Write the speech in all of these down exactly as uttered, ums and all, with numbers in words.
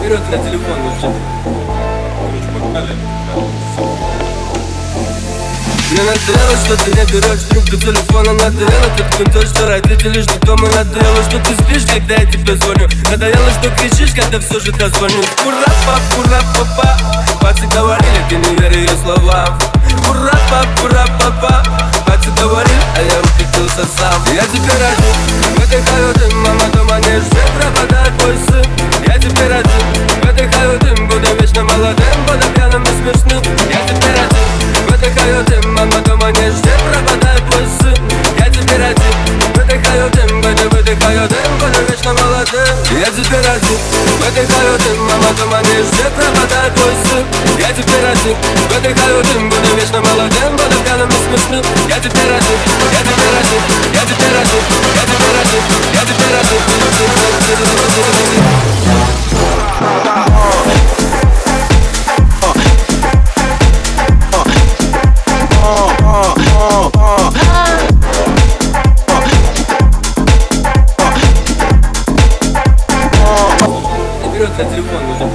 Берет на телефон вообще. Покажи. Мне надоело, что ты не берешь трубку телефона. Надоело, как контроль, что родители ждут дома. Надоело, что ты спишь, когда я тебе звоню. Надоело, что кричишь, когда все же дозвоню. Ура, пап, ура, папа. Пацы говорили, ты не верь ее словам. Ура, пап, ура, папа. Пацы говорили, а я упустился сам. Я теперь один, выдыхаю дым. Мама дома не ждет, пропадает мой сын. Я теперь один, выдыхаю дым. Буду вечно молодым, буду пьяным и смешным. Я теперь один, выдыхаю дым. Мама дома не ждет, пропадает мой сын. Я теперь один, выдыхаю дым. Буду выдыхаю дым, буду вечно молодым. Я теперь один, выдыхаю дым. Мама дома не ждет, пропадает мой сын. Я теперь один, выдыхаю дым. Буду вечно молодым, буду пьяным и смешным. Я теперь один, я теперь один, я теперь один, я теперь один, я теперь один. Берет на телефон уже.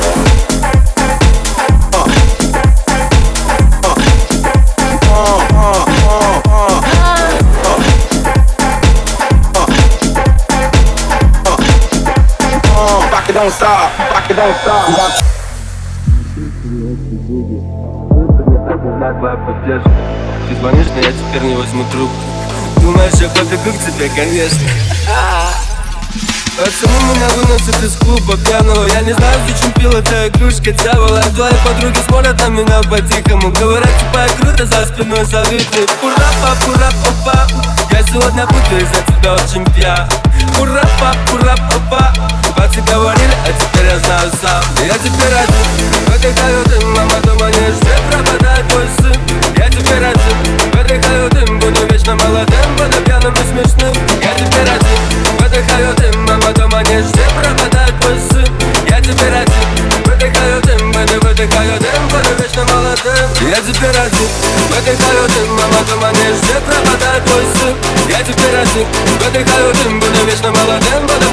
Don't stop, rock it, don't stop. Твоя поддержка. Ты звонишь, но я теперь не возьму трубку. Думаешь, я побегу к тебе, конечно. Почему меня выносят из клуба пьяного? Я не знаю, зачем пила та игрушка дьявола. Твои подруги смотрят на меня по-тихому. Говорят, типа я круто за спиной завидуют. Ура, пап, ура, папа. Я сегодня буду из-за тебя очень пьян. Ура, пап, ура, папа. Пацы говорили, а теперь я знаю сам. Я теперь один, выдыхаю дым. Мама дома не ждет, пропадает мой сын. Я теперь один, выдыхаю дым. Буду вечно молодым, буду пьяным и смешным. Я теперь один, выдыхаю дым. Мама дома не ждет, пропадает мой сын. Я теперь один, выдыхаю дым. Буду выдыхаю дым, буду вечно молодым. Я теперь один, выдыхаю дым. Мама дома не ждет, пропадает мой сын. Я теперь один, выдыхаю дым. Буду вечно молодым, буду